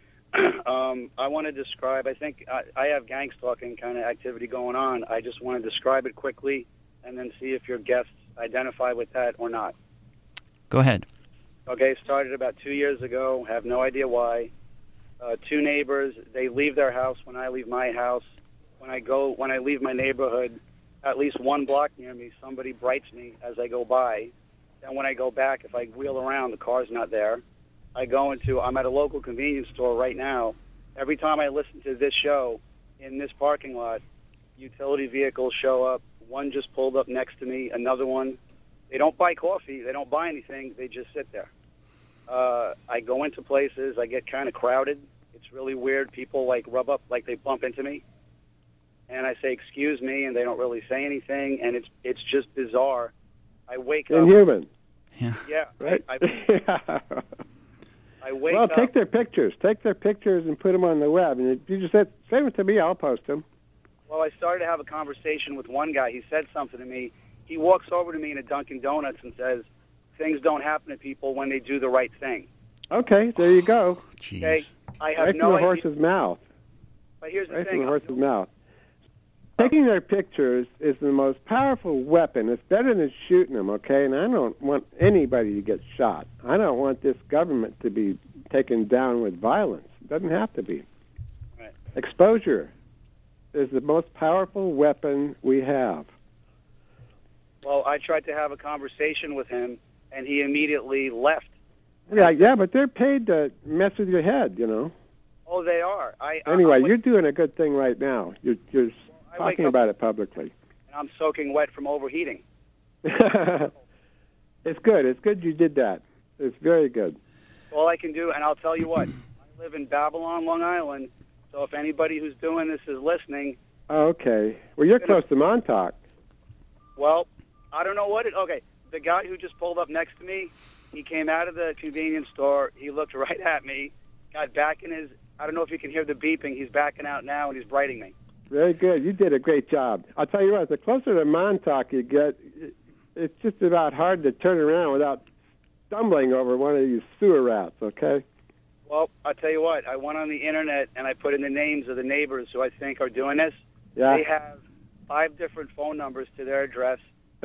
um, I want to describe, I think I, I have gang stalking kind of activity going on. I just want to describe it quickly and then see if your guests identify with that or not. Go ahead. Okay, started about two years ago, have no idea why. Uh, two neighbors, they leave their house when I leave my house. When I go, when I leave my neighborhood, at least one block near me, somebody brights me as I go by. Then when I go back, if I wheel around, the car's not there. I go into, I'm at a local convenience store right now. Every time I listen to this show in this parking lot, utility vehicles show up. One just pulled up next to me, another one. They don't buy coffee. They don't buy anything. They just sit there. Uh, I go into places. I get kind of crowded. It's really weird. People like rub up, like they bump into me. And I say, excuse me, and they don't really say anything, and it's it's just bizarre. I wake up. Inhuman. Yeah. Yeah. Right? I, I, I wake well, up. Well, take their pictures. Take their pictures and put them on the web. And if you just said, send them to me, I'll post them. Well, I started to have a conversation with one guy. He said something to me. He walks over to me in a Dunkin' Donuts and says, things don't happen to people when they do the right thing. Okay, there you go. Jeez. Okay, I have right no from the idea. horse's mouth. But here's the right thing. from the horse's mouth. Taking their pictures is the most powerful weapon. It's better than shooting them, okay? And I don't want anybody to get shot. I don't want this government to be taken down with violence. It doesn't have to be. Right. Exposure is the most powerful weapon we have. Well, I tried to have a conversation with him, and he immediately left. Yeah, yeah, but they're paid to mess with your head, you know. Oh, they are. I Anyway, I, you're doing a good thing right now. You're, you're well, talking about it publicly. And I'm soaking wet from overheating. It's good. It's good you did that. It's very good. All I can do, and I'll tell you what, I live in Babylon, Long Island, so if anybody who's doing this is listening... Oh, okay. Well, you're close to Montauk. Well, I don't know what it... Okay, the guy who just pulled up next to me, he came out of the convenience store, he looked right at me, got back in his... I don't know if you can hear the beeping. He's backing out now, and he's brighting me. Very good. You did a great job. I'll tell you what, the closer to Montauk you get, it's just about hard to turn around without stumbling over one of these sewer rats, okay? Well, I'll tell you what. I went on the Internet, and I put in the names of the neighbors who I think are doing this, Yeah. They have five different phone numbers to their address.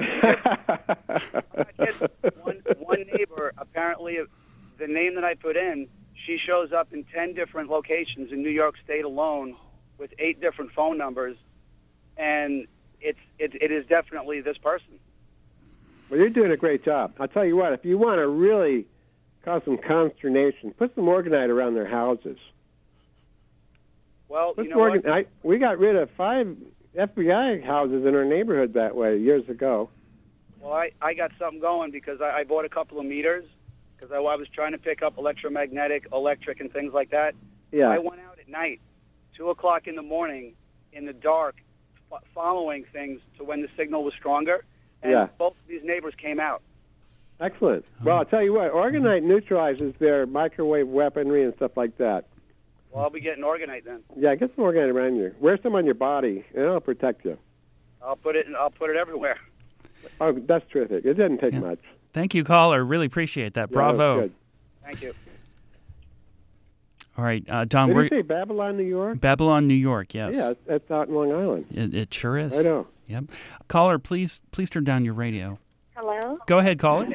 one, one neighbor, apparently, the name that I put in, she shows up in ten different locations in New York State alone with eight different phone numbers, and it's it, it is definitely this person. Well, you're doing a great job. I'll tell you what, if you want to really cause some consternation, put some Orgonite around their houses. Well, Put you some know organ- what? I, we got rid of five F B I houses in our neighborhood that way years ago. Well, I, I got something going because I, I bought a couple of meters because I, I was trying to pick up electromagnetic, electric, and things like that. Yeah. I went out at night, two o'clock in the morning, in the dark, f- following things to when the signal was stronger, and Yeah. both of these neighbors came out. Excellent. Well, I'll tell you what, Orgonite neutralizes their microwave weaponry and stuff like that. Well, I'll be getting Orgonite then. Yeah, get some Orgonite around you. Wear some on your body, and it'll protect you. I'll put it. I'll put it everywhere. Oh, that's terrific. It didn't take Yeah. much. Thank you, caller. Really appreciate that. Yeah, Bravo. that was good. Thank you. All right, uh, Don. Did we're you say Babylon, New York? Babylon, New York. Yes. Yeah, it's, it's out in Long Island. It, it sure is. I know. Yep. Caller, please, please turn down your radio. Hello? Go ahead, caller.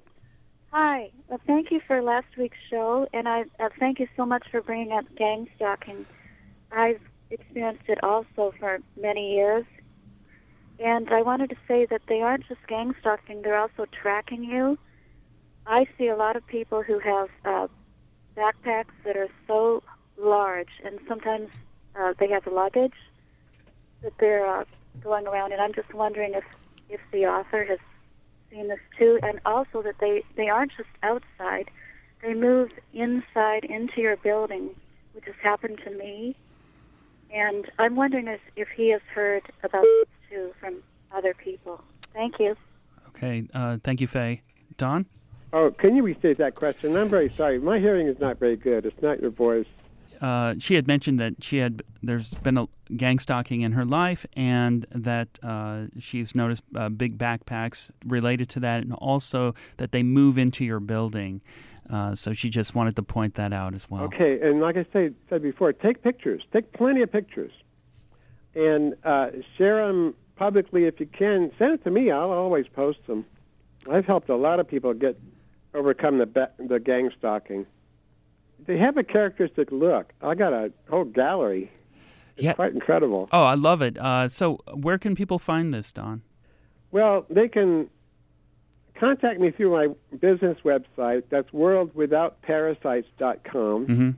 Hi. Well, thank you for last week's show, and I uh, thank you so much for bringing up gang stalking. I've experienced it also for many years, and I wanted to say that they aren't just gang stalking, they're also tracking you. I see a lot of people who have uh, backpacks that are so large, and sometimes uh, they have luggage that they're uh, going around, and I'm just wondering if, if the author has seen this too, and also that they, they aren't just outside, they move inside into your building, which has happened to me, and I'm wondering if, if he has heard about this too from other people. Thank you. Okay. Uh, thank you, Faye. Don? Oh, can you restate that question? I'm very sorry. My hearing is not very good. It's not your voice. Uh, she had mentioned that she had there's been a gang stalking in her life, and that uh, she's noticed uh, big backpacks related to that, and also that they move into your building. Uh, so she just wanted to point that out as well. Okay, and like I say, said before, take pictures. Take plenty of pictures. And uh, share them publicly if you can. Send it to me. I'll always post them. I've helped a lot of people get overcome the ba- the gang stalking. They have a characteristic look. I got a whole gallery. It's Yeah. quite incredible. Oh, I love it. Uh, so where can people find this, Don? Well, they can contact me through my business website. That's world without parasites dot com. Mm-hmm.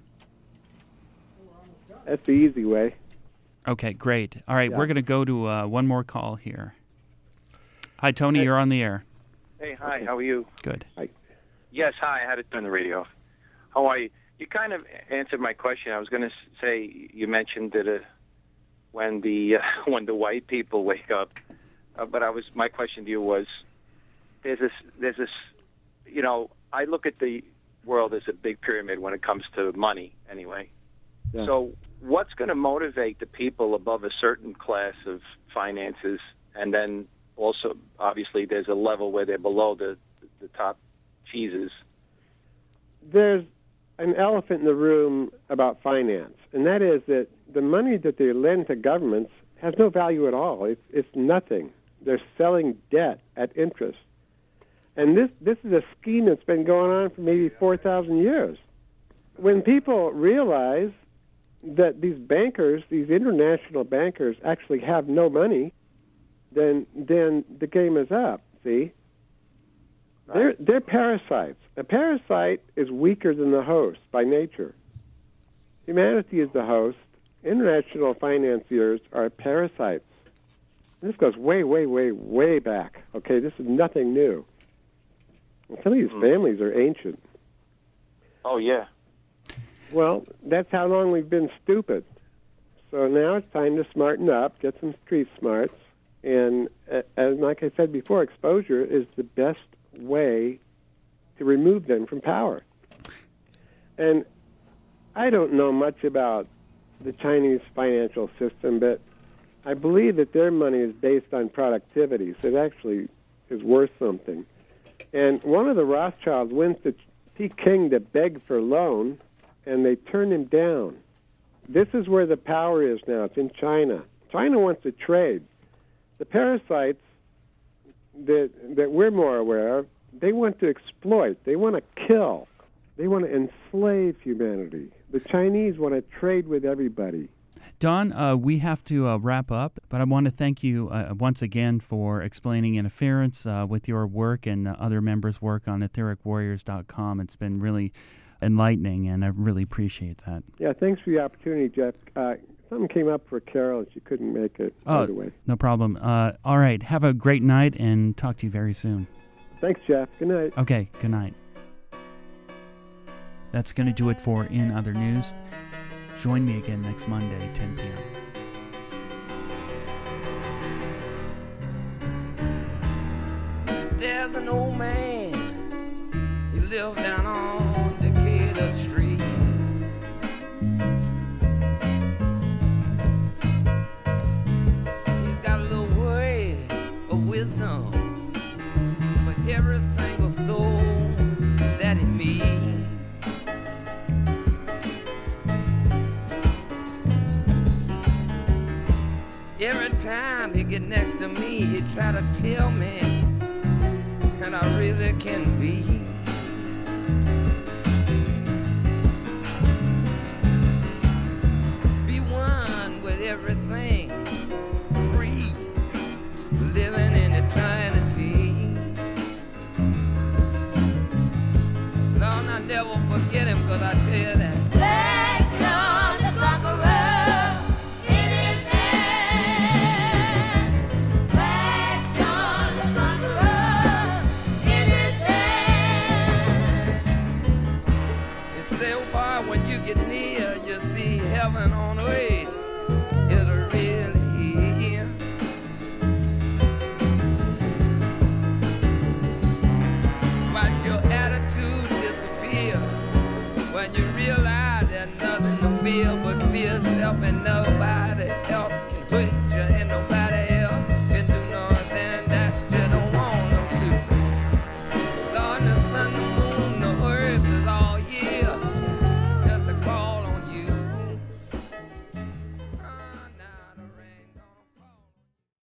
That's the easy way. Okay, great. All right, Yeah. we're going to go to uh, one more call here. Hi, Tony. Hey. You're on the air. Hey, hi, how are you? Good. Hi. Yes, hi, I had to turn the radio off. How are you? You kind of answered my question. I was going to say, you mentioned that uh, when the uh, when the white people wake up, uh, but I was my question to you was, there's this, there's this, you know, I look at the world as a big pyramid when it comes to money, anyway. Yeah. So what's going to motivate the people above a certain class of finances, and then also, obviously, there's a level where they're below the the top cheeses? There's an elephant in the room about finance, and that is that the money that they lend to governments has no value at all. It's, it's nothing. They're selling debt at interest. And this, this is a scheme that's been going on for maybe four thousand years. When people realize that these bankers, these international bankers, actually have no money, then then the game is up, see? They're, they're parasites. A parasite is weaker than the host by nature. Humanity is the host. International financiers are parasites. This goes way, way, way, way back. Okay, this is nothing new. And some of these families are ancient. Oh, yeah. Well, that's how long we've been stupid. So now it's time to smarten up, get some street smarts, and uh, as like I said before, exposure is the best way to remove them from power. And I don't know much about the Chinese financial system, but I believe that their money is based on productivity, so it actually is worth something. And one of the Rothschilds went to Peking to beg for a loan, and they turned him down. This is where the power is now. It's in China. China wants to trade. The parasites that that we're more aware of, they want to exploit. They want to kill. They want to enslave humanity. The Chinese want to trade with everybody. Don, uh, we have to uh, wrap up, but I want to thank you uh, once again for explaining interference uh, with your work and uh, other members' work on etheric warriors dot com. It's been really enlightening, and I really appreciate that. Yeah, thanks for the opportunity, Jeff. Uh, something came up for Carol, and she couldn't make it. Oh, by the way. No problem. Uh, all right, have a great night, and talk to you very soon. Thanks, Jeff. Good night. Okay, good night. That's going to do it for In Other News. Join me again next Monday, ten p.m. There's an old man, he lived down on Decatur Street. He's got a little word of wisdom for every single soul that he meets. Every time he get next to me, he try to tell me, and I really can be. Be one with everything, free, living in eternity. Lord, I never forget him, cause I tell you that